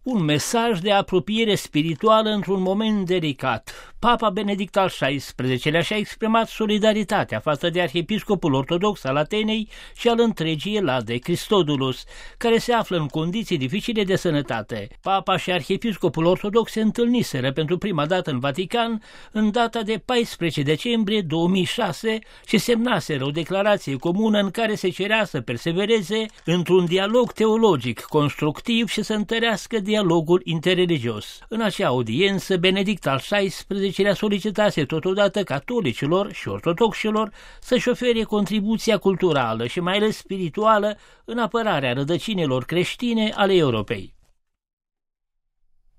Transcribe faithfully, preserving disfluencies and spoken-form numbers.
Un mesaj de apropiere spirituală într-un moment delicat. Papa Benedict al șaisprezecelea și-a exprimat solidaritatea față de arhiepiscopul ortodox al Atenei și al întregii Elade, Cristodulus, care se află în condiții dificile de sănătate. Papa și arhiepiscopul ortodox se întâlniseră pentru prima dată în Vatican în data de paisprezece decembrie două mii șase și semnaseră o declarație comună în care se cerea să persevereze într-un dialog teologic constructiv și să întărească dialogul interreligios. În acea audiență, Benedict al șaisprezecelea solicitase totodată catolicilor și ortodoxilor să-și ofere contribuția culturală și mai ales spirituală în apărarea rădăcinilor creștine ale Europei.